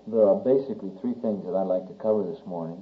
There are basically three things that I'd like to cover this morning.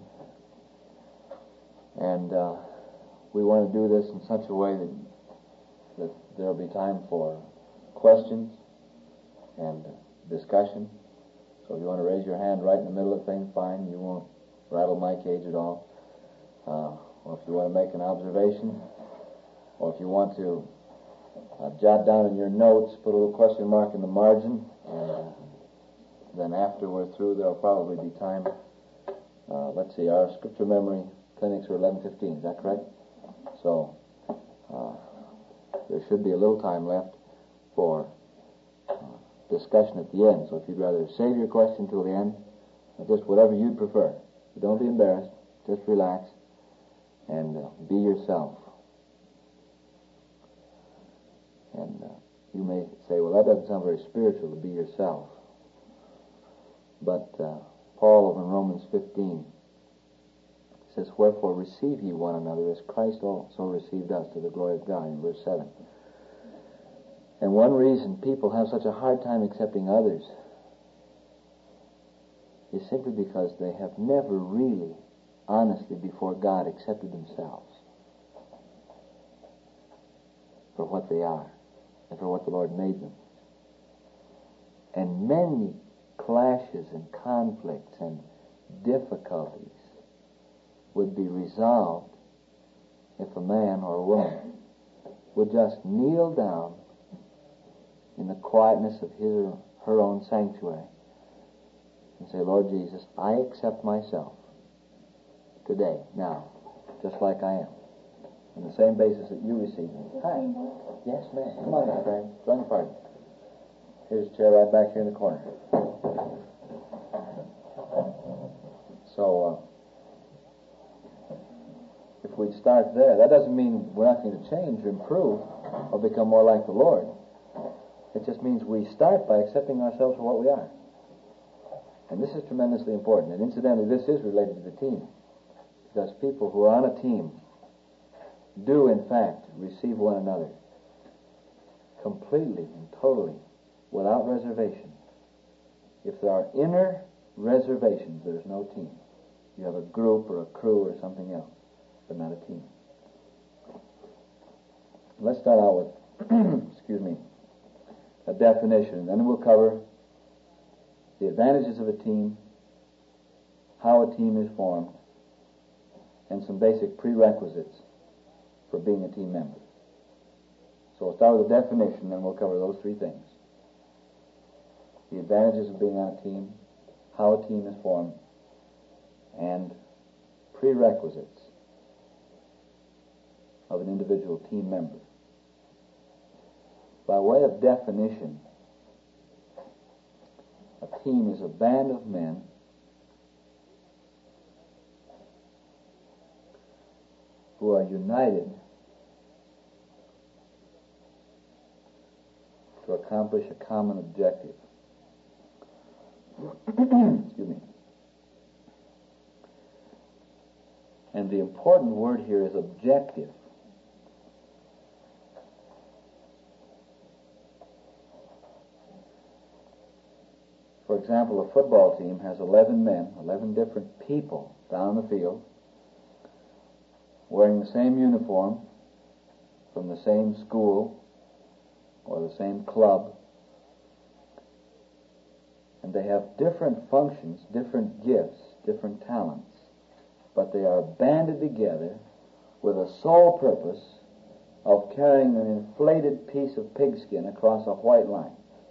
And we want to do this in such a way that there will be time for questions and discussion. So if you want to raise your hand right in the middle of things, fine. You won't rattle my cage at all. Or if you want to make an observation, or if you want to jot down in your notes, put a little question mark in the margin, and then after we're through, there'll probably be time. Let's see, our scripture memory clinics are 11:15. Is that correct? So there should be a little time left for discussion at the end. So if you'd rather save your question till the end, or just whatever you'd prefer. Don't be embarrassed. Just relax and be yourself. And you may say, well, that doesn't sound very spiritual, to be yourself. But Paul over in Romans 15 says, wherefore receive ye one another as Christ also received us to the glory of God, in verse 7. And one reason people have such a hard time accepting others is simply because they have never really, honestly, before God, accepted themselves for what they are and for what the Lord made them. And many clashes and conflicts and difficulties would be resolved if a man or a woman would just kneel down in the quietness of his or her own sanctuary and say, Lord Jesus, I accept myself today, now, just like I am, on the same basis that you receive me. Hi. Yes, ma'am. Come on, my friend. Join the party. Here's a chair right back here in the corner. So, if we'd start there, that doesn't mean we're not going to change or improve or become more like the Lord. It just means we start by accepting ourselves for what we are. And this is tremendously important. And incidentally, this is related to the team. Because people who are on a team do, in fact, receive one another completely and totally, without reservation. If there are inner reservations, there's no team. You have a group or a crew or something else, but not a team. Let's start out with, a definition, and then we'll cover the advantages of a team, how a team is formed, and some basic prerequisites for being a team member. So we'll start with a definition, then we'll cover those three things. The advantages of being on a team, how a team is formed, and prerequisites of an individual team member. By way of definition, a team is a band of men who are united to accomplish a common objective. Excuse me. And the important word here is objective. For example, a football team has 11 men, 11 different people down the field, wearing the same uniform from the same school or the same club, and they have different functions, different gifts, different talents, but they are banded together with a sole purpose of carrying an inflated piece of pigskin across a white line.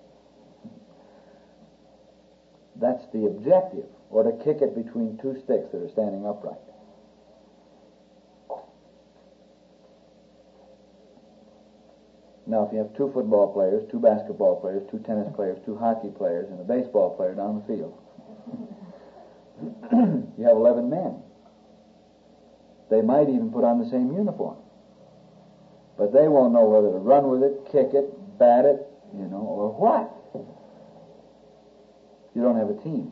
That's the objective, or to kick it between two sticks that are standing upright. Now, if you have two football players, two basketball players, two tennis players, two hockey players, and a baseball player down the field, you have 11 men. They might even put on the same uniform, but they won't know whether to run with it, kick it, bat it, or what. You don't have a team,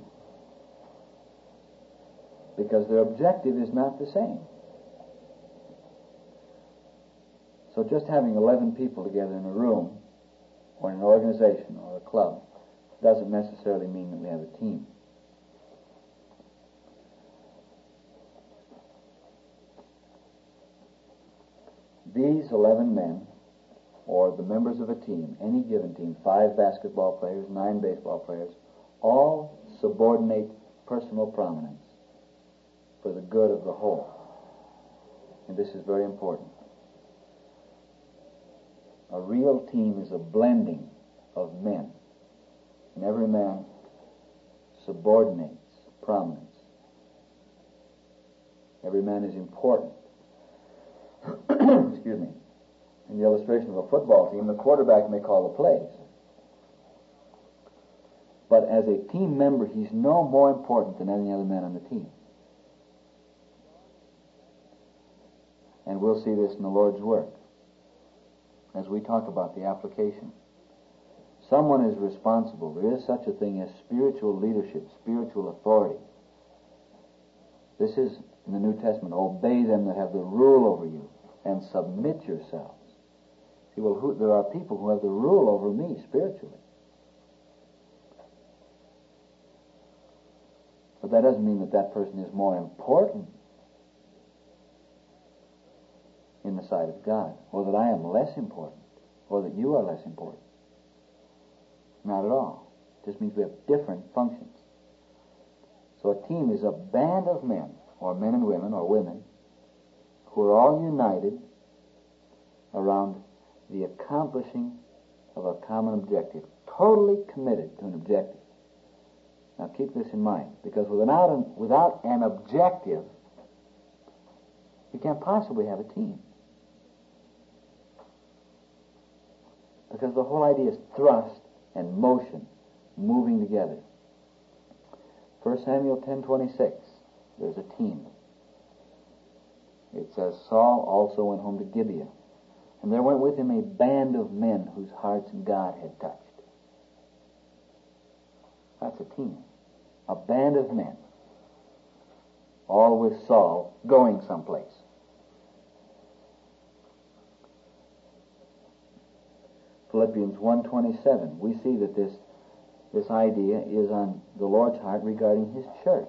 because their objective is not the same. So just having 11 people together in a room, or in an organization, or a club, doesn't necessarily mean that we have a team. these 11 men, or the members of a team, any given team, 5 basketball players, 9 baseball players, all subordinate personal prominence for the good of the whole. And this is very important. A real team is a blending of men, and every man subordinates prominence. Every man is important. Excuse me. In the illustration of a football team, the quarterback may call the plays. But as a team member, he's no more important than any other man on the team. And we'll see this in the Lord's work as we talk about the application. Someone is responsible. There is such a thing as spiritual leadership, spiritual authority. This is in the New Testament. Obey them that have the rule over you and submit yourselves. See, well, there are people who have the rule over me spiritually. But that doesn't mean that that person is more important in the sight of God, or that I am less important, or that you are less important. Not at all. It just means we have different functions. So a team is a band of men, or men and women, or women, who are all united around the accomplishing of a common objective, totally committed to an objective. Now keep this in mind, because without an objective, you can't possibly have a team. Because the whole idea is thrust and motion, moving together. 1 Samuel 10:26, there's a team. It says, Saul also went home to Gibeah, and there went with him a band of men whose hearts God had touched. That's a team. A band of men, all with Saul going someplace. Philippians 1:27, we see that this idea is on the Lord's heart regarding His church.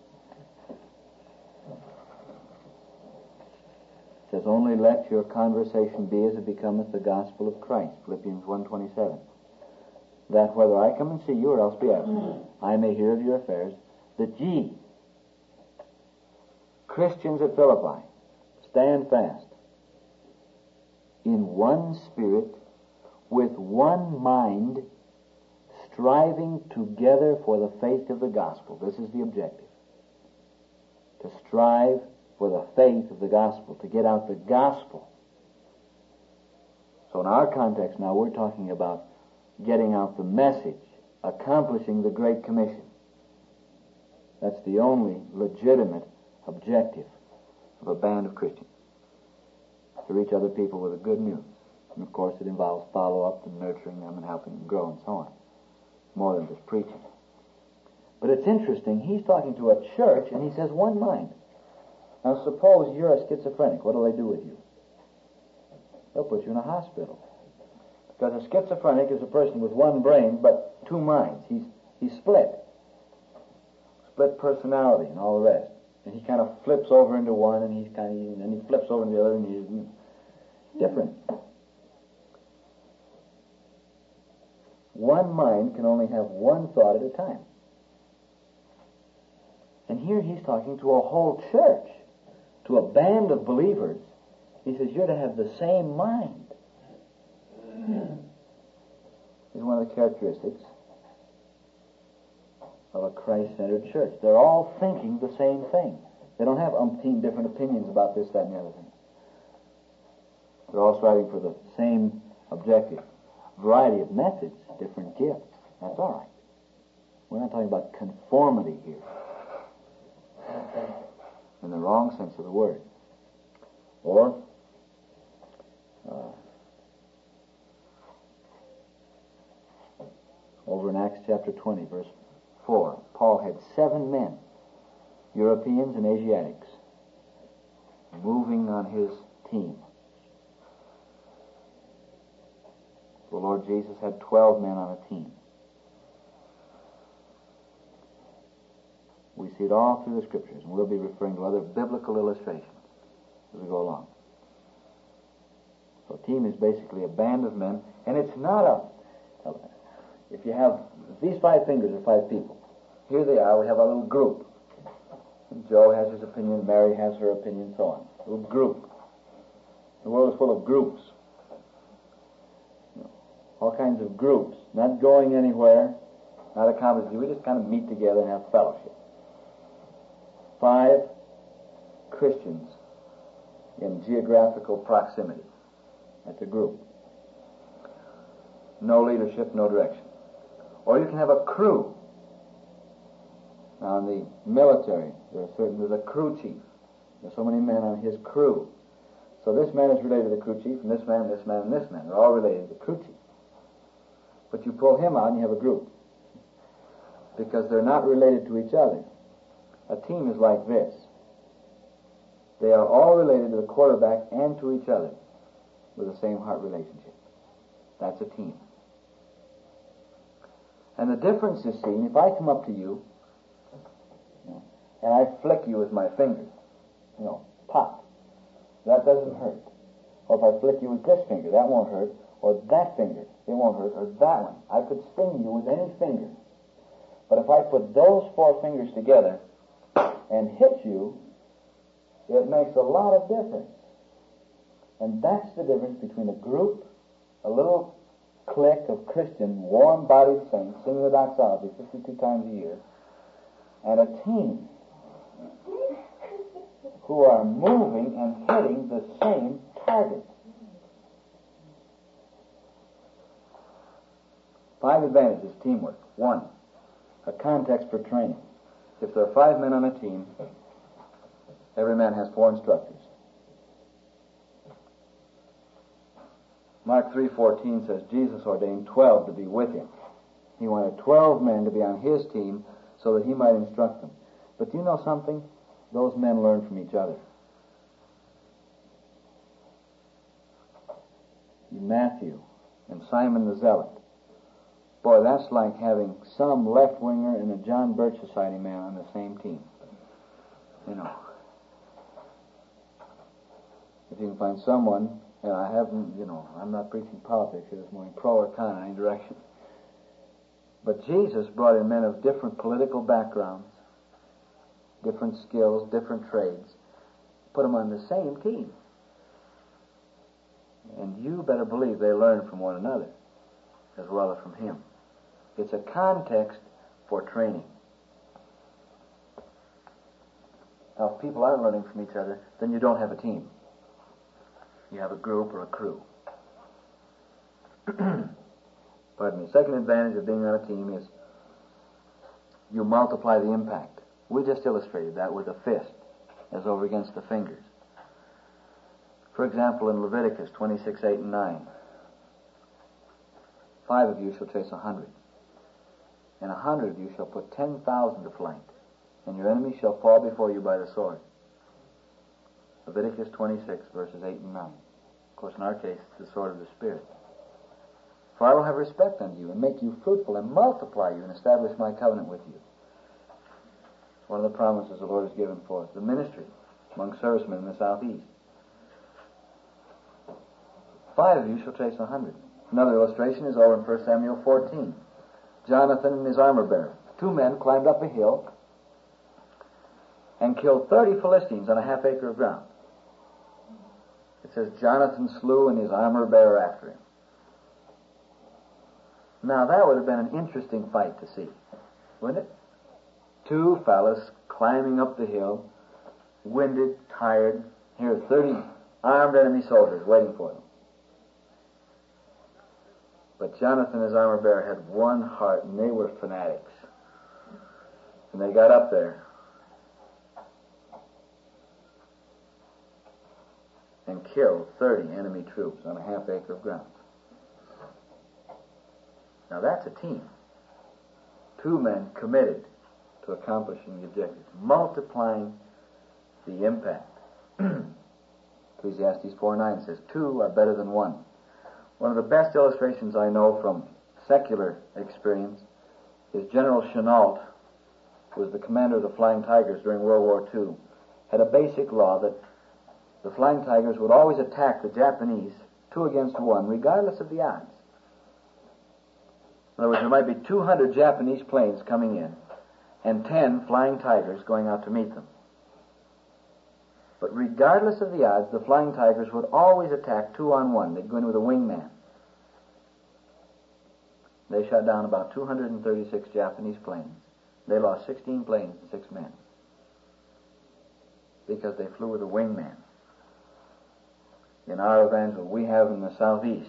It says, only let your conversation be as it becometh the gospel of Christ, Philippians 1:27. That whether I come and see you or else be absent, I may hear of your affairs, that ye, Christians at Philippi, stand fast in one spirit, with one mind, striving together for the faith of the gospel. This is the objective. To strive for the faith of the gospel, to get out the gospel. So in our context now, we're talking about getting out the message, accomplishing the Great Commission. That's the only legitimate objective of a band of Christians, to reach other people with the good news. And of course it involves follow-up and nurturing them and helping them grow and so on, more than just preaching. But it's interesting, he's talking to a church and he says one mind. Now suppose you're a schizophrenic, what do they do with you? They'll put you in a hospital. Because a schizophrenic is a person with one brain but two minds. He's split personality and all the rest. And he kind of flips over into one, and then he flips over into the other, and he's different. One mind can only have one thought at a time. And here he's talking to a whole church, to a band of believers. He says, you're to have the same mind. Is one of the characteristics of a Christ-centered church. They're all thinking the same thing. They don't have umpteen different opinions about this, that, and the other thing. They're all striving for the same objective. Variety of methods, different gifts. That's all right. We're not talking about conformity here, in the wrong sense of the word. Or over in Acts chapter 20, verse 4, Paul had 7 men, Europeans and Asiatics, moving on his team. The Lord Jesus had 12 men on a team. We see it all through the Scriptures, and we'll be referring to other biblical illustrations as we go along. So a team is basically a band of men, and it's not if you have, these 5 fingers are 5 people. Here they are, we have a little group. And Joe has his opinion, Mary has her opinion, so on. A little group. The world is full of groups. All kinds of groups, not going anywhere, not accomplishing. We just kind of meet together and have fellowship. 5 Christians in geographical proximity. That's a group. No leadership, no direction. Or you can have a crew. Now in the military, there's a crew chief. There's so many men on his crew. So this man is related to the crew chief, and this man, and this man, and this man. They're all related to the crew chief. But you pull him out and you have a group. Because they're not related to each other. A team is like this. They are all related to the quarterback and to each other with the same heart relationship. That's a team. And the difference is seen if I come up to you, and I flick you with my finger, pop. That doesn't hurt. Or if I flick you with this finger, that won't hurt. Or that finger, it won't hurt. Or that one. I could sting you with any finger. But if I put those 4 fingers together and hit you, it makes a lot of difference. And that's the difference between a group, a little clique of Christian, warm-bodied saints singing the doxology 52 times a year, and a team who are moving and hitting the same target. 5 advantages, teamwork. 1, a context for training. If there are 5 men on a team, every man has 4 instructors. Mark 3:14 says Jesus ordained 12 to be with him. He wanted 12 men to be on his team so that he might instruct them. But do you know something? Those men learn from each other. Matthew and Simon the Zealot. Boy, that's like having some left-winger and a John Birch Society man on the same team. If you can find someone, and I haven't, I'm not preaching politics here this morning, pro or con in any direction. But Jesus brought in men of different political backgrounds, different skills, different trades, put them on the same team. And you better believe they learn from one another as well as from him. It's a context for training. Now, if people aren't learning from each other, then you don't have a team. You have a group or a crew. Pardon me. Second advantage of being on a team is you multiply the impact. We just illustrated that with a fist as over against the fingers. For example, in Leviticus 26:8 and 9, 5 of you shall chase 100, and 100 of you shall put 10,000 to flight, and your enemy shall fall before you by the sword. Leviticus 26, verses 8 and 9. Of course, in our case, it's the sword of the Spirit. For I will have respect unto you, and make you fruitful, and multiply you, and establish my covenant with you. One of the promises the Lord has given for us, the ministry among servicemen in the southeast. 5 of you shall chase 100. Another illustration is over in 1 Samuel 14. Jonathan and his armor-bearer. 2 men climbed up a hill and killed 30 Philistines on a half acre of ground. It says Jonathan slew and his armor-bearer after him. Now that would have been an interesting fight to see, wouldn't it? 2 fellas climbing up the hill, winded, tired. Here are 30 armed enemy soldiers waiting for them. But Jonathan, his armor-bearer, had one heart, and they were fanatics. And they got up there and killed 30 enemy troops on a half acre of ground. Now that's a team. 2 men committed to accomplishing the objectives, multiplying the impact. Ecclesiastes 4:9 says, 2 are better than 1. One of the best illustrations I know from secular experience is General Chennault, who was the commander of the Flying Tigers during World War II, had a basic law that the Flying Tigers would always attack the Japanese 2 against 1, regardless of the odds. In other words, there might be 200 Japanese planes coming in and 10 Flying Tigers going out to meet them. But regardless of the odds, the Flying Tigers would always attack 2 on 1. They'd go in with a wingman. They shot down about 236 Japanese planes. They lost 16 planes and 6 men because they flew with a wingman. In our evangel, we have in the southeast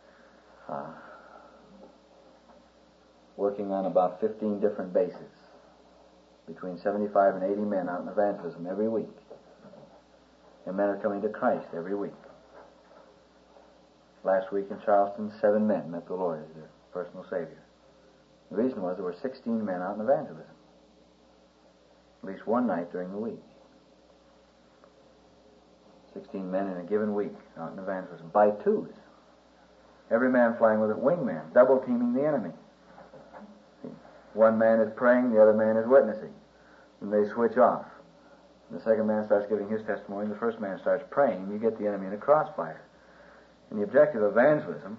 working on about 15 different bases, between 75 and 80 men out in evangelism every week. And men are coming to Christ every week. Last week in Charleston, 7 men met the Lord as their personal Savior. The reason was there were 16 men out in evangelism, at least one night during the week. 16 men in a given week out in evangelism, by twos. Every man flying with a wingman, double teaming the enemy. One man is praying, the other man is witnessing. And they switch off. And the second man starts giving his testimony, the first man starts praying, and you get the enemy in a crossfire. And the objective of evangelism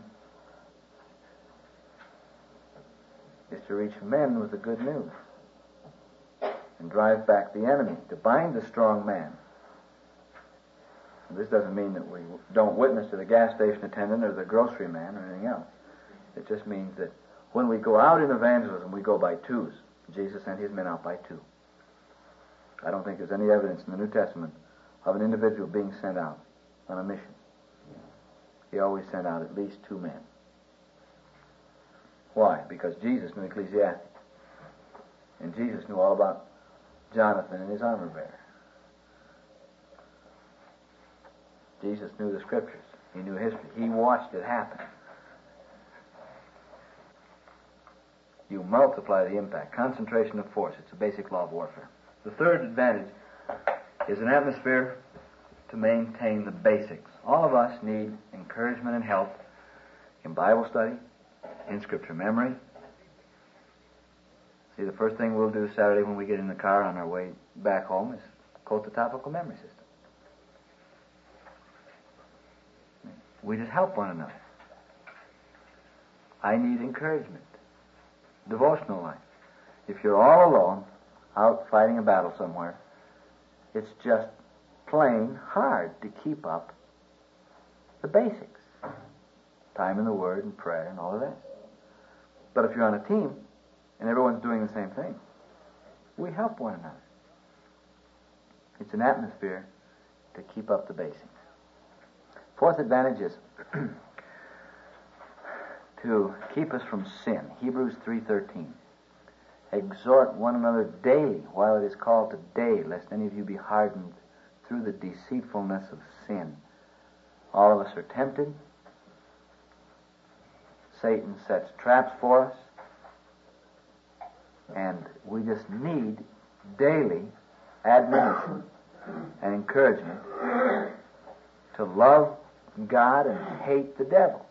is to reach men with the good news and drive back the enemy, to bind the strong man. And this doesn't mean that we don't witness to the gas station attendant or the grocery man or anything else. It just means that when we go out in evangelism, we go by twos. Jesus sent his men out by 2. I don't think there's any evidence in the New Testament of an individual being sent out on a mission. He always sent out at least 2 men. Why? Because Jesus knew Ecclesiastes. And Jesus knew all about Jonathan and his armor bearer. Jesus knew the Scriptures. He knew history. He watched it happen. You multiply the impact. Concentration of force. It's a basic law of warfare. The third advantage is an atmosphere to maintain the basics. All of us need encouragement and help in Bible study, in Scripture memory. See, the first thing we'll do Saturday when we get in the car on our way back home is quote the topical memory system. We just help one another. I need encouragement. Devotional life. If you're all alone, out fighting a battle somewhere, it's just plain hard to keep up the basics. Time in the Word and prayer and all of that. But if you're on a team and everyone's doing the same thing, we help one another. It's an atmosphere to keep up the basics. Fourth advantage is to keep us from sin. Hebrews 3:13. Exhort one another daily while it is called today, lest any of you be hardened through the deceitfulness of sin. All of us are tempted. Satan sets traps for us. And we just need daily admonition and encouragement to love God and hate the devil.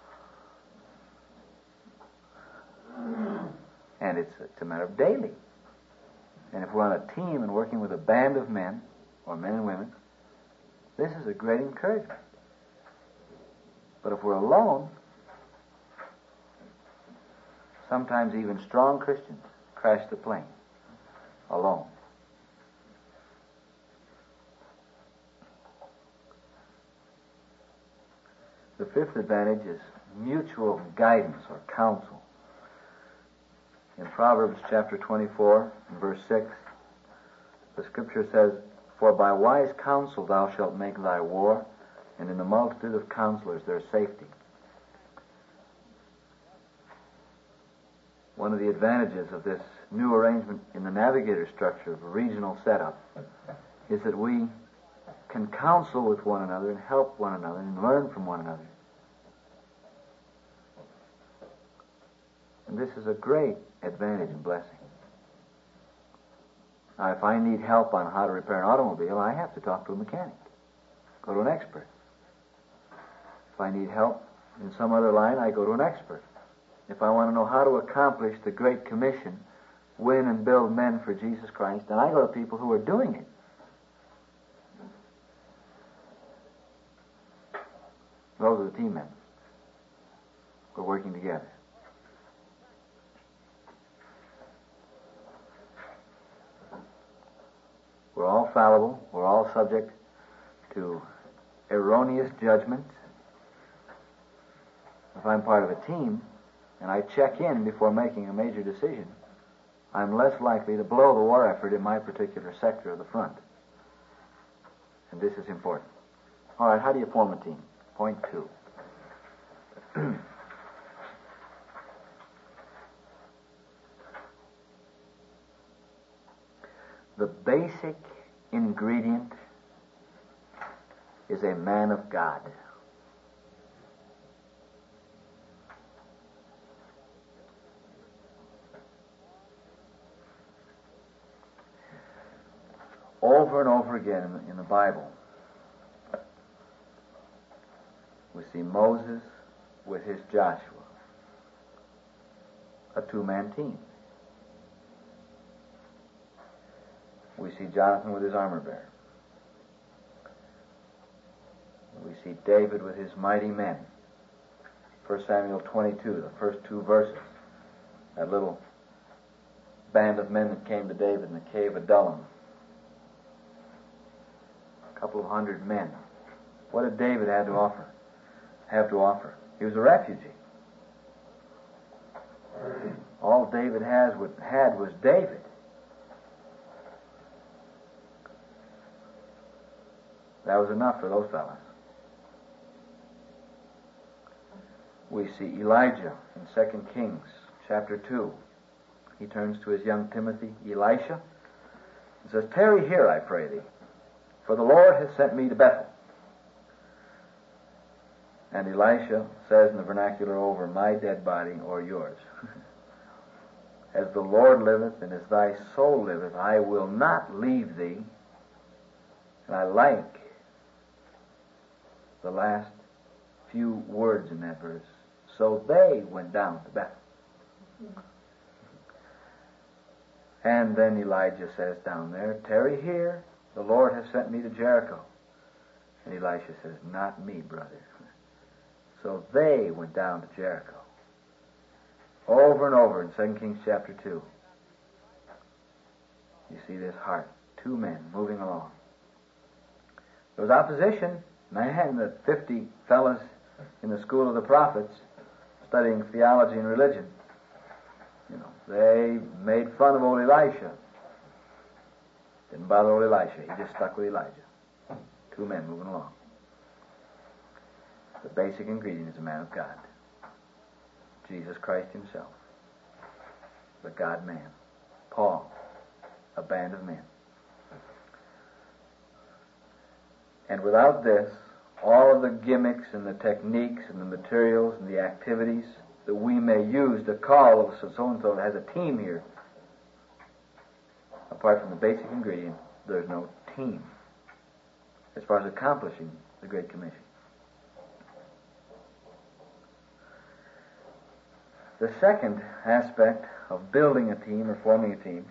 And it's a matter of daily. And if we're on a team and working with a band of men, or men and women, this is a great encouragement. But if we're alone, sometimes even strong Christians crash the plane alone. The fifth advantage is mutual guidance or counsel. In Proverbs chapter 24, verse 6, the Scripture says, "For by wise counsel thou shalt make thy war, and in the multitude of counselors there is safety." One of the advantages of this new arrangement in the navigator structure of a regional setup is that we can counsel with one another and help one another and learn from one another. And this is a great advantage and blessing. Now, if I need help on how to repair an automobile, I have to talk to a mechanic, go to an expert. If I need help in some other line, I go to an expert. If I want to know how to accomplish the Great Commission, win and build men for Jesus Christ, then I go to people who are doing it. Those are the team members. We're working together. We're all fallible. We're all subject to erroneous judgments. If I'm part of a team and I check in before making a major decision, I'm less likely to blow the war effort in my particular sector of the front. And this is important. All right, how do you form a team? Point 2. The basic ingredient is a man of God. Over and over again in the Bible, we see Moses with his Joshua, a two-man team. We see Jonathan with his armor bearer. We see David with his mighty men. 1 Samuel 22, the first 2 verses. That little band of men that came to David in the cave of Adullam. A couple of hundred men. What did David have to offer? He was a refugee. All David had was David. That was enough for those fellas. We see Elijah in 2 Kings chapter 2. He turns to his young Timothy, Elisha, and says, "Tarry here, I pray thee, for the Lord has sent me to Bethel." And Elisha says in the vernacular, "Over my dead body or yours. As the Lord liveth and as thy soul liveth, I will not leave thee." And I like the last few words in that verse. So they went down to Bethel. And then Elijah says down there, "Tarry here, the Lord has sent me to Jericho." And Elisha says, "Not me, brother." So they went down to Jericho. Over and over in 2 Kings chapter 2. You see this heart. 2 men moving along. There was opposition. Man, the 50 fellas in the school of the prophets studying theology and religion, they made fun of old Elisha. Didn't bother old Elisha. He just stuck with Elijah. 2 men moving along. The basic ingredient is a man of God. Jesus Christ himself. The God-man. Paul. A band of men. And without this, all of the gimmicks and the techniques and the materials and the activities that we may use to call so-and-so has a team here, apart from the basic ingredient, there's no team as far as accomplishing the Great Commission. The second aspect of building a team or forming a team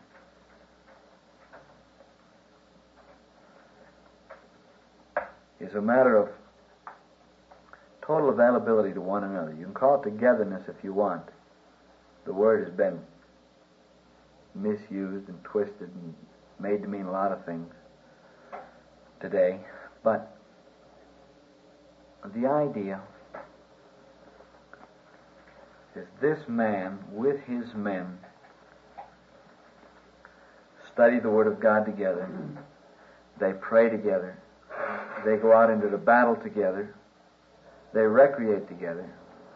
is a matter of total availability to one another. You can call it togetherness if you want. The word has been misused and twisted and made to mean a lot of things today. But the idea is this man with his men study the Word of God together. They pray together. They go out into the battle together. They recreate together.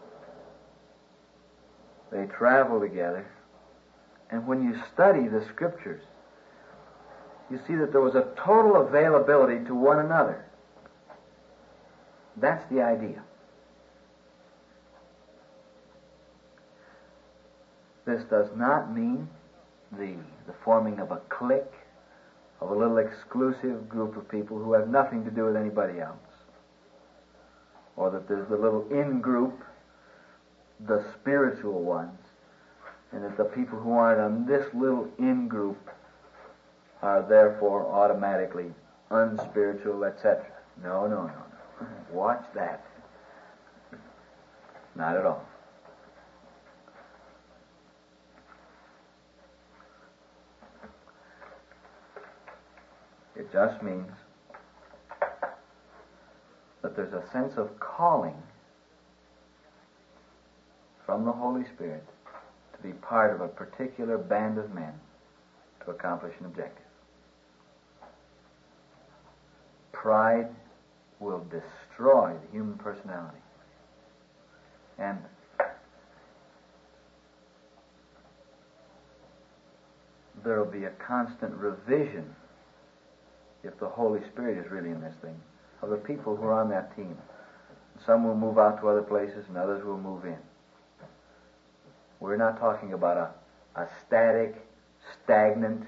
They travel together. And when you study the Scriptures, you see that there was a total availability to one another. That's the idea. This does not mean the forming of a clique, of a little exclusive group of people who have nothing to do with anybody else. Or that there's the little in-group, the spiritual ones, and that the people who aren't on this little in-group are therefore automatically unspiritual, etc. No. Watch that. Not at all. It just means that there's a sense of calling from the Holy Spirit to be part of a particular band of men to accomplish an objective. Pride will destroy the human personality. And there will be a constant revision, if the Holy Spirit is really in this thing, of the people who are on that team. Some will move out to other places and others will move in. We're not talking about a static, stagnant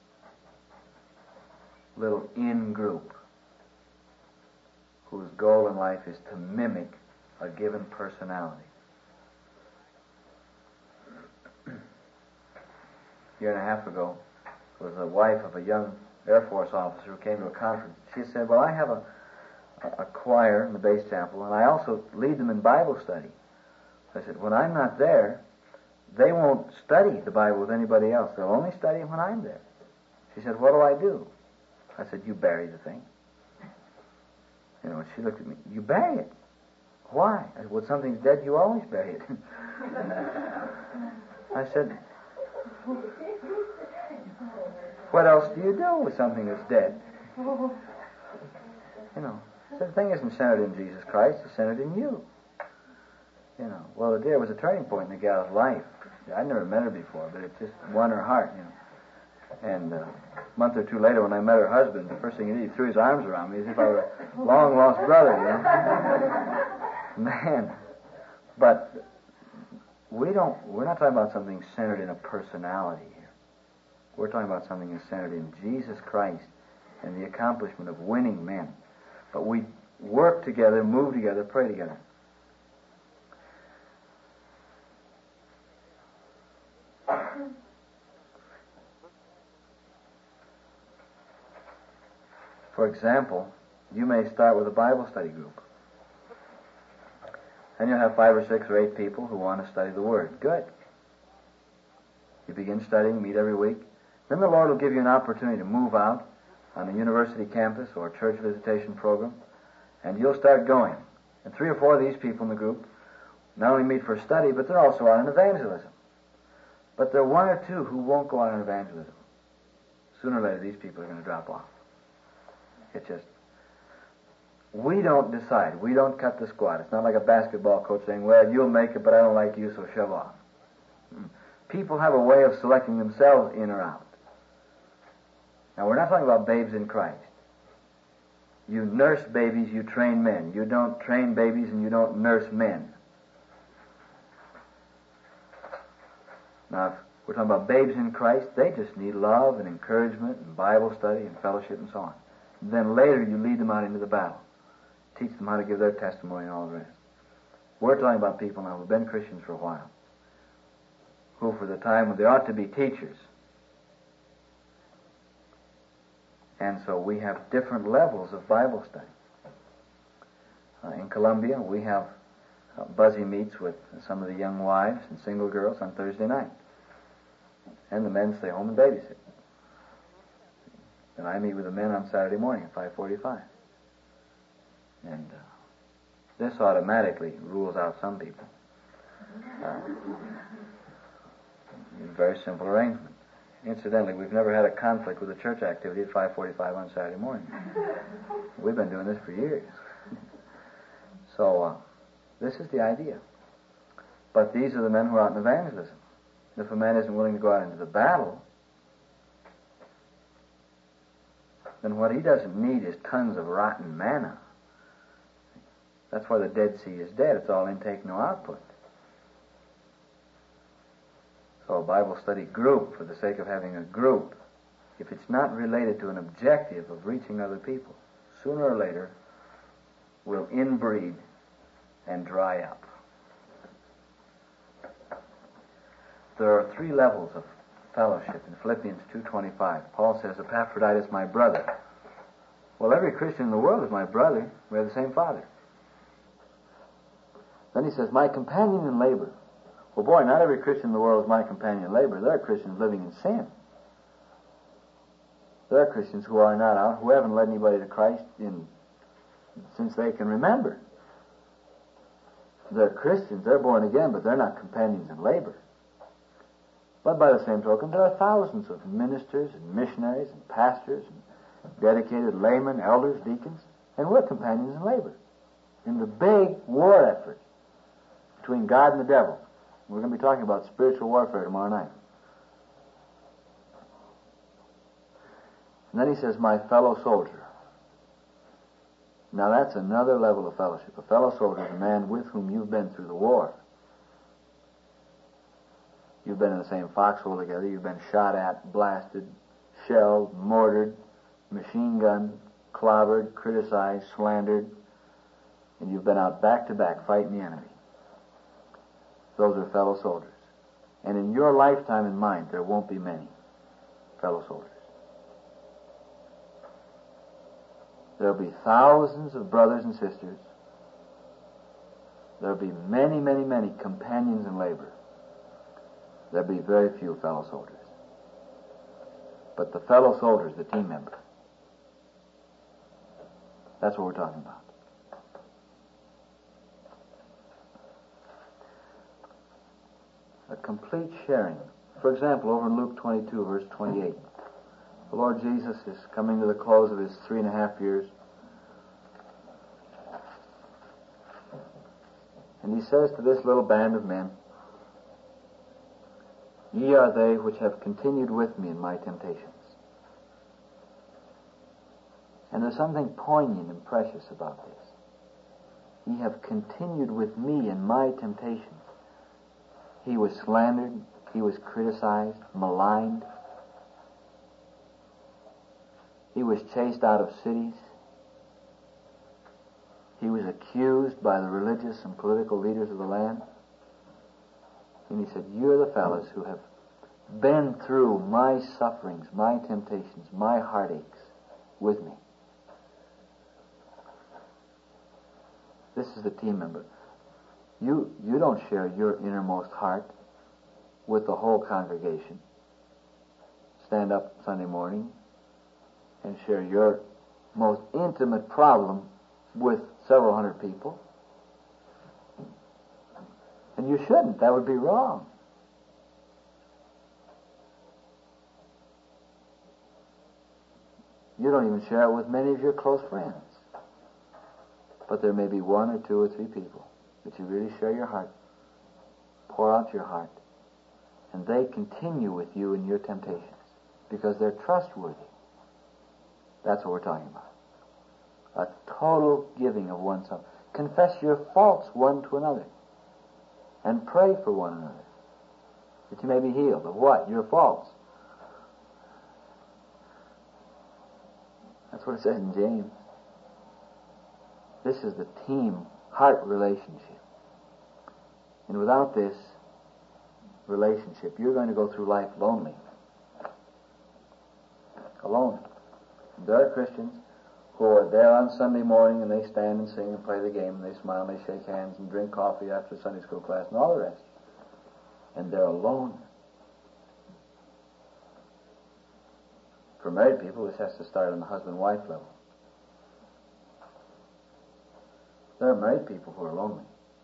little in-group whose goal in life is to mimic a given personality. A year and a half ago, there was a wife of a young Air Force officer who came to a conference. She said, well, I have a choir in the base chapel, and I also lead them in Bible study. I said, when I'm not there, they won't study the Bible with anybody else. They'll only study when I'm there. She said, what do I do? I said, you bury the thing. You know, she looked at me, you bury it. Why? I said, when something's dead, you always bury it. I said, what else do you do with something that's dead? You know, so the thing isn't centered in Jesus Christ, it's centered in you. You know, well, there was a turning point in the gal's life. I'd never met her before, but it just won her heart, you know. And a month or two later, when I met her husband, the first thing he did, he threw his arms around me as if I were a long-lost brother, you know. Man. But we're not talking about something centered in a personality here. We're talking about something that's centered in Jesus Christ and the accomplishment of winning men. But we work together, move together, pray together. For example, you may start with a Bible study group. And you'll have 5 or 6 or 8 people who want to study the Word. Good. You begin studying, meet every week. Then the Lord will give you an opportunity to move out on a university campus or a church visitation program, and you'll start going. And 3 or 4 of these people in the group not only meet for study, but they're also out on evangelism. But there are 1 or 2 who won't go out on evangelism. Sooner or later, these people are going to drop off. It's just, we don't decide. We don't cut the squad. It's not like a basketball coach saying, well, you'll make it, but I don't like you, so shove off. People have a way of selecting themselves in or out. Now, we're not talking about babes in Christ. You nurse babies, you train men. You don't train babies and you don't nurse men. Now, if we're talking about babes in Christ, they just need love and encouragement and Bible study and fellowship and so on. Then later you lead them out into the battle. Teach them how to give their testimony and all the rest. We're talking about people now who've been Christians for a while, who for the time when they ought to be teachers. And so we have different levels of Bible study. In Columbia, we have Buzzy meets with some of the young wives and single girls on Thursday night. And the men stay home and babysit. And I meet with the men on Saturday morning at 5:45. And this automatically rules out some people. Very simple arrangement. Incidentally, we've never had a conflict with a church activity at 5:45 on Saturday morning. We've been doing this for years. So, this is the idea. But these are the men who are out in evangelism. If a man isn't willing to go out into the battle, then what he doesn't need is tons of rotten manna. That's why the Dead Sea is dead. It's all intake, no output. So a Bible study group, for the sake of having a group, if it's not related to an objective of reaching other people, sooner or later will inbreed and dry up. There are 3 levels of fellowship in Philippians 2:25. Paul says, Epaphroditus, my brother. Well, every Christian in the world is my brother. We have the same Father. Then he says, my companion in labor. Well, boy, not every Christian in the world is my companion in labor. There are Christians living in sin. There are Christians who are not out, who haven't led anybody to Christ since they can remember. They're Christians, they're born again, but they're not companions in labor. But by the same token, there are thousands of ministers and missionaries and pastors and dedicated laymen, elders, deacons, and we're companions in labor in the big war effort between God and the devil. We're going to be talking about spiritual warfare tomorrow night. And then he says, my fellow soldier. Now that's another level of fellowship. A fellow soldier is a man with whom you've been through the war. You've been in the same foxhole together. You've been shot at, blasted, shelled, mortared, machine gunned, clobbered, criticized, slandered, and you've been out back to back fighting the enemy. Those are fellow soldiers. And in your lifetime and mine, there won't be many fellow soldiers. There'll be thousands of brothers and sisters. There'll be many, many, many companions in labor. There'll be very few fellow soldiers. But the fellow soldier is the team member. That's what we're talking about. A complete sharing. For example, over in Luke 22, verse 28, the Lord Jesus is coming to the close of his 3.5 years. And he says to this little band of men, ye are they which have continued with me in my temptations. And there's something poignant and precious about this. Ye have continued with me in my temptations. He was slandered, he was criticized, maligned. He was chased out of cities. He was accused by the religious and political leaders of the land. And he said, you're the fellows who have been through my sufferings, my temptations, my heartaches with me. This is the team member. You don't share your innermost heart with the whole congregation. Stand up Sunday morning and share your most intimate problem with several hundred people. And you shouldn't. That would be wrong. You don't even share it with many of your close friends. But there may be one or two or three people that you really share your heart, pour out your heart, and they continue with you in your temptations because they're trustworthy. That's what we're talking about. A total giving of oneself. Confess your faults one to another and pray for one another that you may be healed. Of what? Your faults. That's what it says in James. This is the team heart relationship. And without this relationship, you're going to go through life lonely. Alone. There are Christians who are there on Sunday morning and they stand and sing and play the game and they smile and they shake hands and drink coffee after Sunday school class and all the rest. And they're alone. For married people, this has to start on the husband-wife level. There are married people who are lonely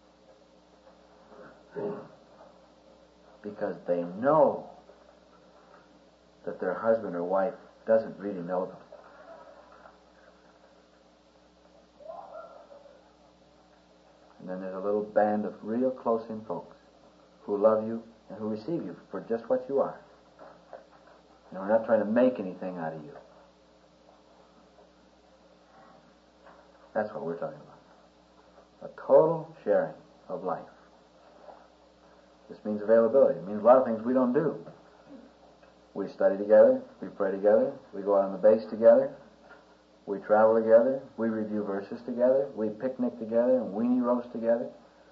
because they know that their husband or wife doesn't really know them. And then there's a little band of real close-in folks who love you and who receive you for just what you are. And we're not trying to make anything out of you. That's what we're talking about. A total sharing of life. This means availability. It means a lot of things we don't do. We study together, we pray together, we go out on the base together, we travel together, we review verses together, we picnic together and weenie roast together.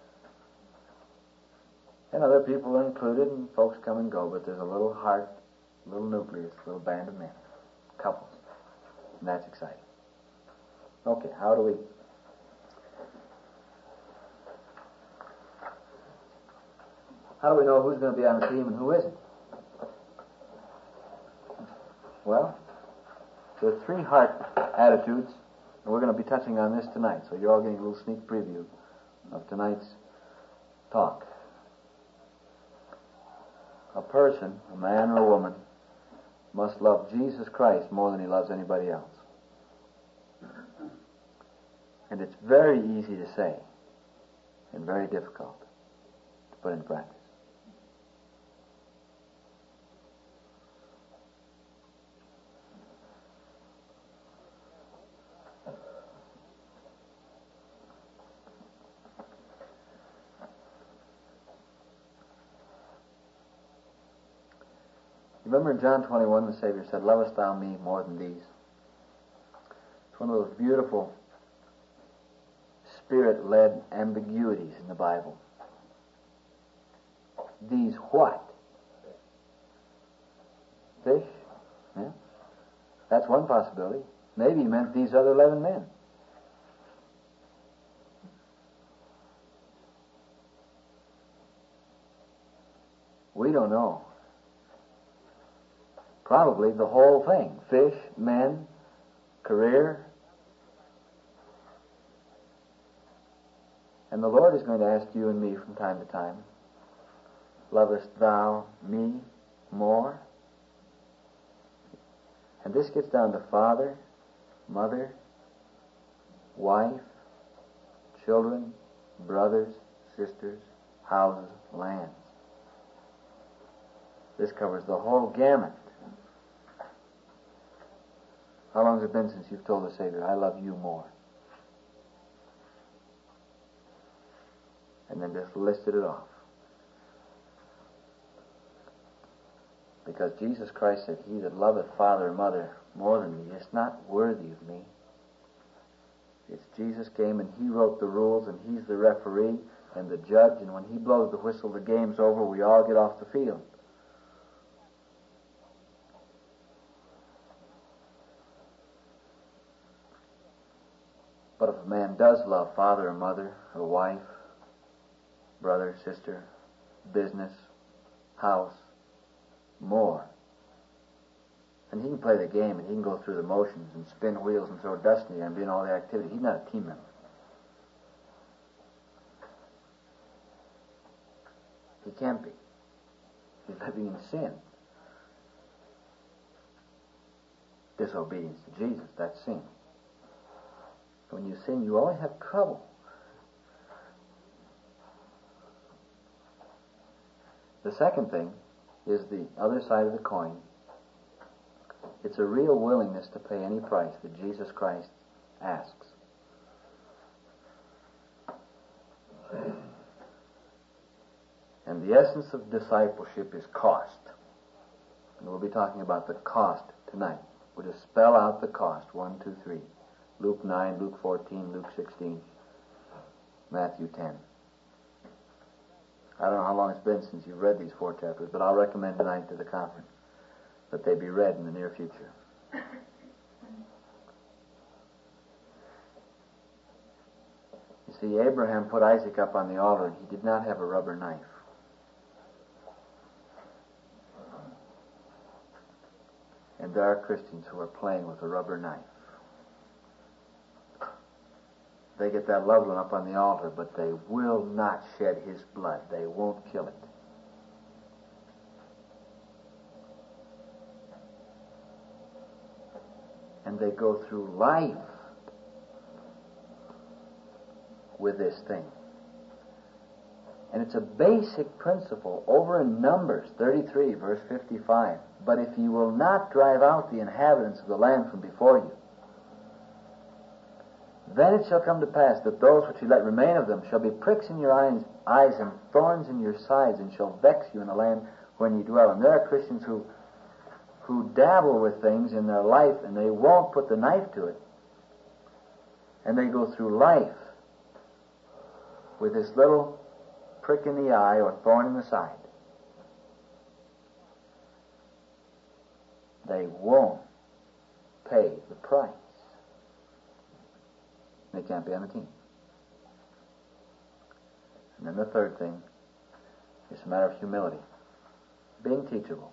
And other people are included and folks come and go, but there's a little heart, a little nucleus, a little band of men, couples. And that's exciting. Okay, how do we How do we know who's going to be on the team and who isn't? Well, there are 3 heart attitudes, and we're going to be touching on this tonight, so you're all getting a little sneak preview of tonight's talk. A person, a man or a woman, must love Jesus Christ more than he loves anybody else. And it's very easy to say and very difficult to put into practice. Remember in John 21, the Savior said, "Lovest thou me more than these?" It's one of those beautiful Spirit-led ambiguities in the Bible. These what? Fish? Yeah. That's one possibility. Maybe he meant these other 11 men. We don't know. Probably the whole thing. Fish, men, career. And the Lord is going to ask you and me from time to time, lovest thou me more? And this gets down to father, mother, wife, children, brothers, sisters, houses, lands. This covers the whole gamut. How long has it been since you've told the Savior, I love you more? And then just listed it off. Because Jesus Christ said, he that loveth father or mother more than me is not worthy of me. It's Jesus came and he wrote the rules and he's the referee and the judge, and when he blows the whistle, the game's over, we all get off the field. But if a man does love father or mother or wife, brother, sister, business, house, more, and he can play the game and he can go through the motions and spin wheels and throw dust in the air and be in all the activity, he's not a team member. He can't be. He's living in sin. Disobedience to Jesus, that's sin. When you sin, you always have trouble. The second thing is the other side of the coin. It's a real willingness to pay any price that Jesus Christ asks. And the essence of discipleship is cost. And we'll be talking about the cost tonight. We'll just spell out the cost. 1, 2, 3. Luke 9, Luke 14, Luke 16, Matthew 10. I don't know how long it's been since you've read these 4 chapters, but I'll recommend tonight to the conference that they be read in the near future. You see, Abraham put Isaac up on the altar, and he did not have a rubber knife. And there are Christians who are playing with a rubber knife. They get that loved one up on the altar, but they will not shed his blood. They won't kill it. And they go through life with this thing. And it's a basic principle over in Numbers 33, verse 55. But if you will not drive out the inhabitants of the land from before you, then it shall come to pass that those which you let remain of them shall be pricks in your eyes and thorns in your sides, and shall vex you in the land wherein you dwell. And there are Christians who dabble with things in their life, and they won't put the knife to it. And they go through life with this little prick in the eye or thorn in the side. They won't pay the price. They can't be on the team. And then the third thing It's a matter of humility. Being teachable.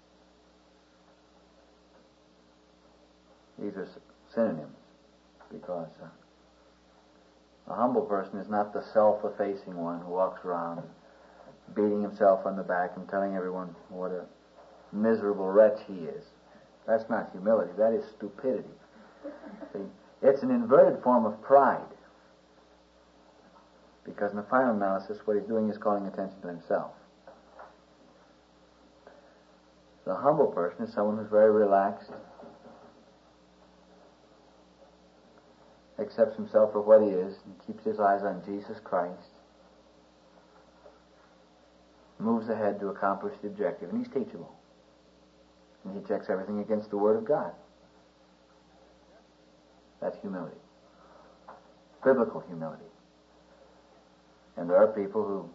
These are synonyms, because a humble person is not the self-effacing one who walks around beating himself on the back and telling everyone what a miserable wretch he is. That's not humility. That is stupidity. See, it's an inverted form of pride. Because in the final analysis, what he's doing is calling attention to himself. The humble person is someone who's very relaxed, accepts himself for what he is, and keeps his eyes on Jesus Christ, moves ahead to accomplish the objective, and he's teachable. And he checks everything against the Word of God. That's humility. Biblical humility. And there are people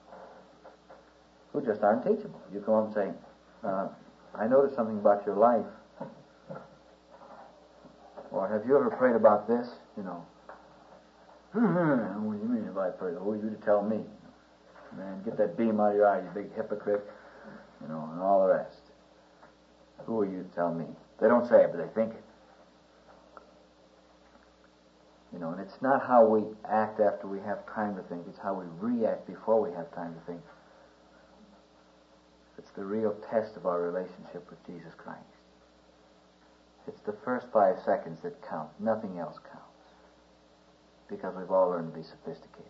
who just aren't teachable. You come up and say, I noticed something about your life. Or have you ever prayed about this? You know. What do you mean if I prayed? Who are you to tell me? Man, get that beam out of your eye, you big hypocrite. You know, and all the rest. Who are you to tell me? They don't say it, but they think it. You know, and it's not how we act after we have time to think. It's how we react before we have time to think. It's the real test of our relationship with Jesus Christ. It's the first 5 seconds that count. Nothing else counts. Because we've all learned to be sophisticated.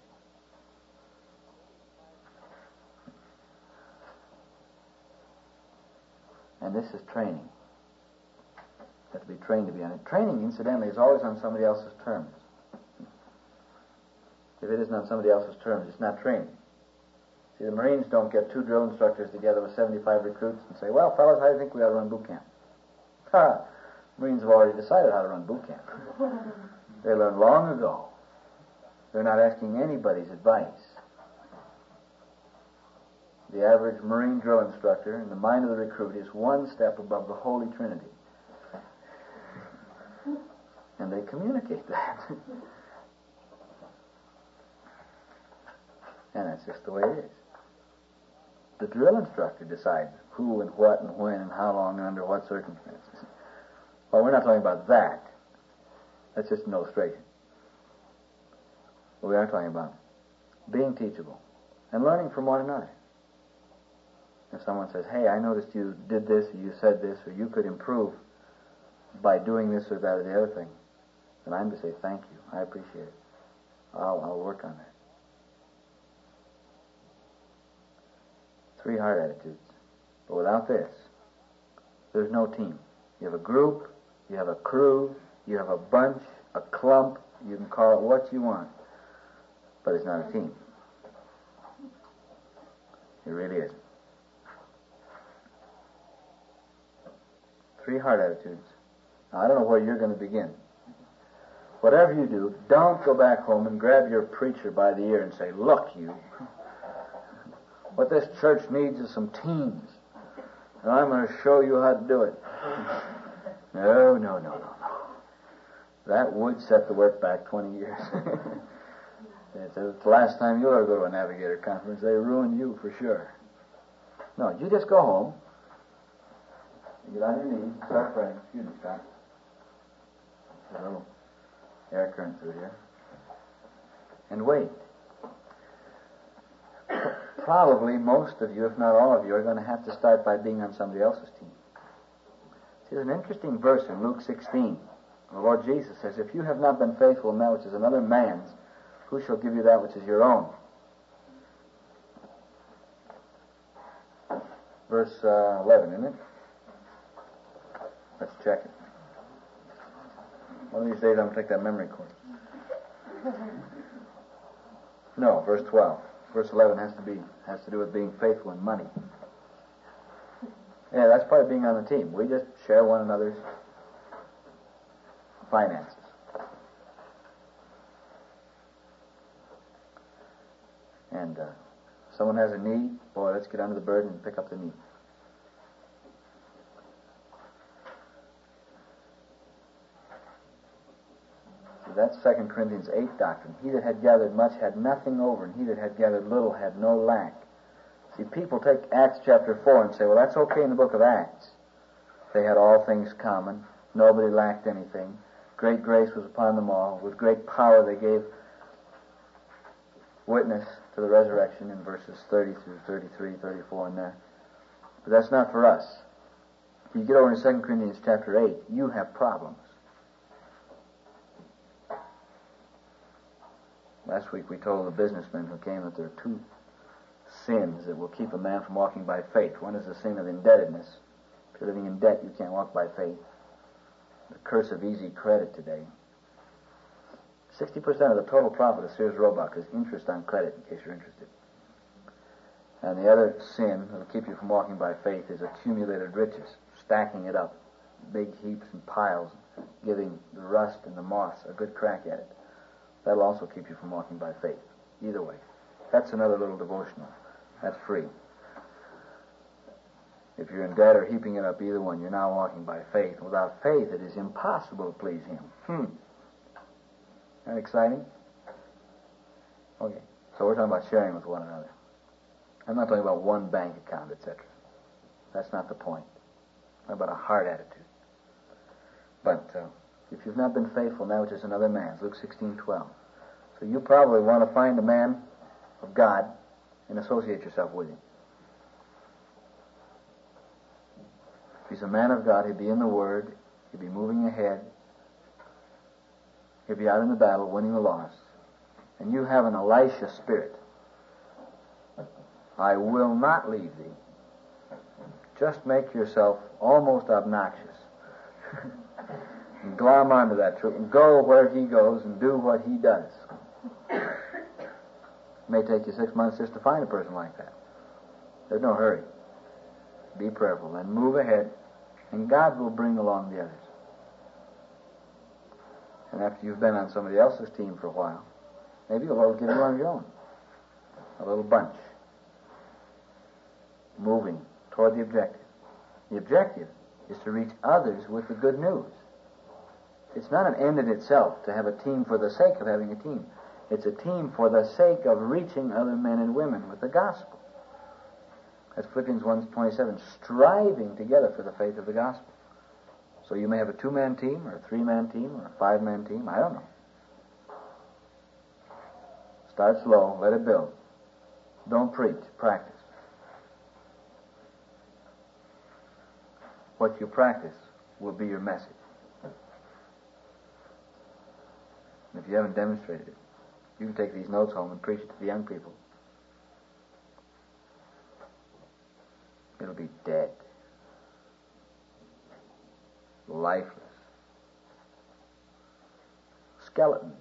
And this is training. You have to be trained to be on it. Training, incidentally, is always on somebody else's terms. If it isn't on somebody else's terms, it's not training. See, the Marines don't get 2 drill instructors together with 75 recruits and say, well, fellas, how do you think we ought to run boot camp? Marines have already decided how to run boot camp. They learned long ago. They're not asking anybody's advice. The average Marine drill instructor in the mind of the recruit is 1 step above the Holy Trinity. And they communicate that. And that's just the way it is. The drill instructor decides who and what and when and how long and under what circumstances. Well, we're not talking about that. That's just an illustration. What we are talking about being teachable and learning from one another. If someone says, hey, I noticed you did this, or you said this, or you could improve by doing this or that or the other thing, then I'm to say, thank you, I appreciate it. I'll work on that. 3 heart attitudes. But without this, there's no team. You have a group, you have a crew, you have a bunch, a clump, you can call it what you want, but it's not a team. It really isn't. 3 heart attitudes. Now, I don't know where you're going to begin. Whatever you do, don't go back home and grab your preacher by the ear and say, look, you, what this church needs is some teams, and I'm going to show you how to do it. No. That would set the work back 20 years. It's the last time you'll ever go to a Navigator conference. They ruin you for sure. No, you just go home. You get on your knees, start praying. Excuse me, Scott. There's a little air current through here. And wait. Probably most of you, if not all of you, are going to have to start by being on somebody else's team. See, there's an interesting verse in Luke 16. The Lord Jesus says, if you have not been faithful in that which is another man's, who shall give you that which is your own? Verse 11, isn't it? Let's check it. One of these days I'm going to take that memory course. No, verse 12. Verse 11 has to do with being faithful in money. Yeah, that's part of being on the team. We just share one another's finances. And someone has a need, boy, let's get under the burden and pick up the need. So that's 2 Corinthians 8 doctrine. He that had gathered much had nothing over, and he that had gathered little had no lack. See, people take Acts chapter 4 and say, well, that's okay in the book of Acts. They had all things common. Nobody lacked anything. Great grace was upon them all. With great power they gave witness to the resurrection in verses 30 through 33, 34 in there. But that's not for us. If you get over to 2 Corinthians chapter 8, you have problems. Last week we told the businessmen who came that there are two sins that will keep a man from walking by faith. One is the sin of indebtedness. If you're living in debt, you can't walk by faith. The curse of easy credit today. 60% of the total profit of Sears Roebuck is interest on credit, in case you're interested. And the other sin that will keep you from walking by faith is accumulated riches, stacking it up, big heaps and piles, giving the rust and the moss a good crack at it. That'll also keep you from walking by faith. Either way. That's another little devotional. That's free. If you're in debt or heaping it up, either one, you're now walking by faith. Without faith, it is impossible to please Him. Isn't that exciting? Okay. So we're talking about sharing with one another. I'm not talking about one bank account, etc. That's not the point. I'm talking about a heart attitude. But if you've not been faithful, now which is another man's, Luke 16:12. So you probably want to find a man of God and associate yourself with him. If he's a man of God, he'd be in the Word, he'd be moving ahead, he'd be out in the battle, winning the lost. And you have an Elisha spirit. I will not leave thee. Just make yourself almost obnoxious. And glom onto that truth and go where he goes and do what he does. It may take you 6 months just to find a person like that. There's no hurry. Be prayerful and move ahead, and God will bring along the others. And after you've been on somebody else's team for a while, maybe the Lord will give you one of your own. A little bunch. Moving toward the objective. The objective is to reach others with the good news. It's not an end in itself to have a team for the sake of having a team. It's a team for the sake of reaching other men and women with the gospel. That's Philippians 1:27, striving together for the faith of the gospel. So you may have a 2-man team, or a 3-man team, or a 5-man team, I don't know. Start slow, let it build. Don't preach, practice. What you practice will be your message. And if you haven't demonstrated it, you can take these notes home and preach it to the young people. It'll be dead. Lifeless. Skeleton.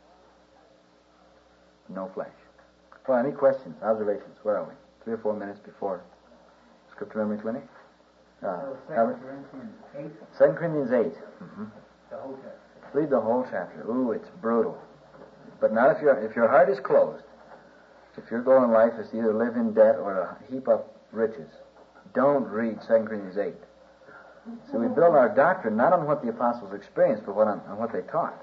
No flesh. Well, any questions, observations? Where are we? 3 or 4 minutes before Scripture Memory Clinic? 2 Corinthians 8. 2 Corinthians 8. Mm-hmm. The whole chapter. Read the whole chapter. Ooh, it's brutal. But not if your heart is closed. If your goal in life is to either live in debt or to heap up riches, don't read 2 Corinthians 8. So we build our doctrine not on what the apostles experienced, but on what they taught.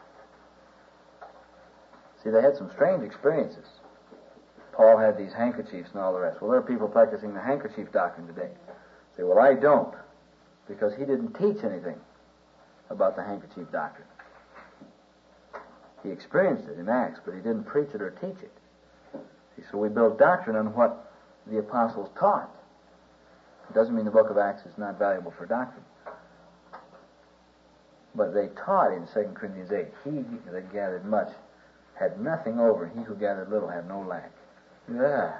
See, they had some strange experiences. Paul had these handkerchiefs and all the rest. Well, there are people practicing the handkerchief doctrine today. Say, well, I don't, because he didn't teach anything about the handkerchief doctrine. He experienced it in Acts, but he didn't preach it or teach it. See, so we build doctrine on what the apostles taught. It doesn't mean the book of Acts is not valuable for doctrine. But they taught in 2 Corinthians 8, he that gathered much had nothing over, he who gathered little had no lack. Yeah.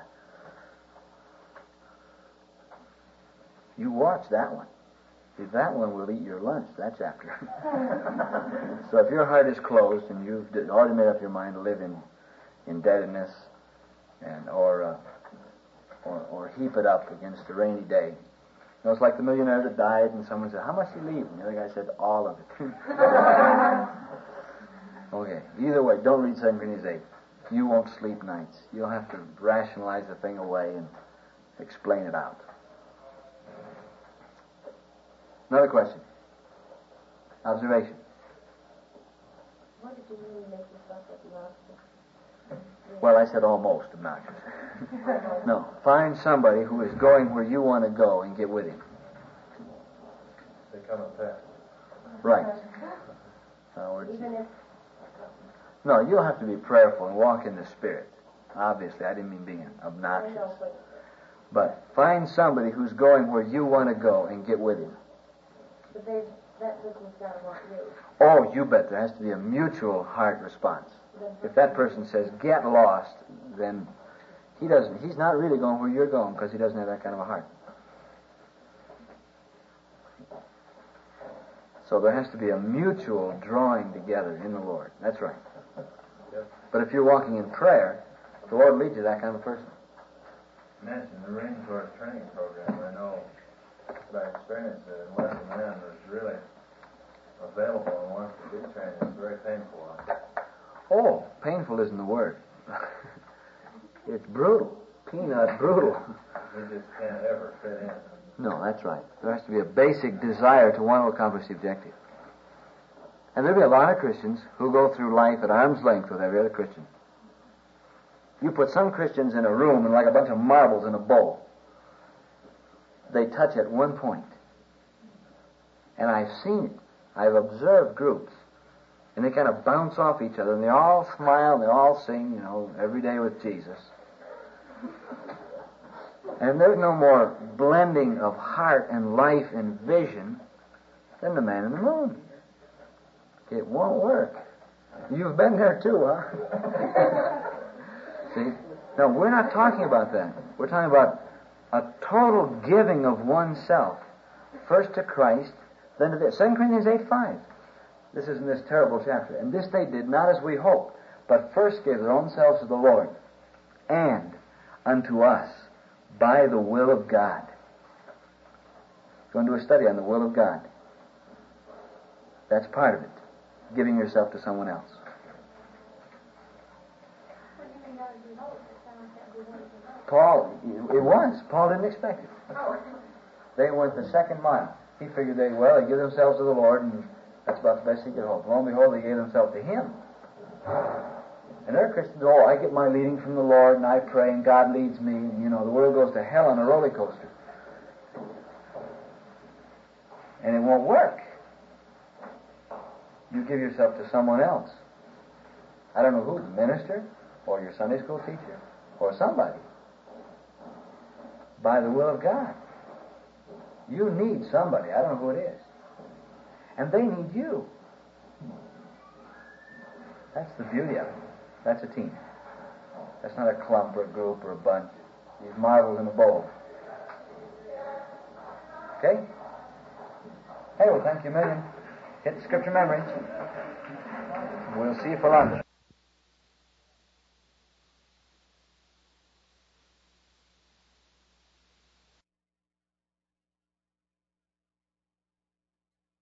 You watch that one. See, that one will eat your lunch, that chapter. So if your heart is closed and you've already made up your mind to live in indebtedness and or heap it up against a rainy day. You know, it's like the millionaire that died and someone said, how much did he leave? And the other guy said, all of it. Okay, either way, don't read 2 Corinthians 8. You won't sleep nights. You'll have to rationalize the thing away and explain it out. Another question. Observation. What did you really make yourself agnostic? Well, I said almost obnoxious. No, find somebody who is going where you want to go and get with him. Become a pet. Right. No, you'll have to be prayerful and walk in the Spirit. Obviously, I didn't mean being obnoxious. But find somebody who's going where you want to go and get with him. But that person's got to want you. Oh, you bet. There has to be a mutual heart response. If that person says, get lost, then he's not really going where you're going because he doesn't have that kind of a heart. So there has to be a mutual drawing together in the Lord. That's right. But if you're walking in prayer, the Lord leads you that kind of a person. You mentioned the Marine Corps training program. I know by experience that unless a man is really available and wants to do training, it's very painful. Oh, painful isn't the word. It's brutal. Peanut brutal. He just can't ever fit in. No, that's right. There has to be a basic desire to want to accomplish the objective. And there'll be a lot of Christians who go through life at arm's length with every other Christian. You put some Christians in a room and like a bunch of marbles in a bowl. They touch at one point. And I've seen it. I've observed groups. And they kind of bounce off each other, and they all smile, and they all sing, every day with Jesus. And there's no more blending of heart and life and vision than the man in the moon. It won't work. You've been there too, huh? See? Now, we're not talking about that. We're talking about a total giving of oneself. First to Christ, then to this. 2 Corinthians 8:5. This is in this terrible chapter. And this they did not as we hoped, but first gave their own selves to the Lord, and unto us by the will of God. Go and do a study on the will of God. That's part of it. Giving yourself to someone else. Paul, it was. Paul didn't expect it. They went the second mile. He figured they give themselves to the Lord, and that's about the best he could hope. Lo and behold, they gave themselves to Him. And there are Christians, I get my leading from the Lord, and I pray, and God leads me, and, the world goes to hell on a roller coaster. And it won't work. You give yourself to someone else. I don't know who, the minister, or your Sunday school teacher, or somebody. By the will of God. You need somebody. I don't know who it is. And they need you. That's the beauty of it. That's a team. That's not a clump or a group or a bunch. These marbles in a bowl. Okay? Hey, well, thank you a million. Hit the scripture memory. We'll see you for lunch.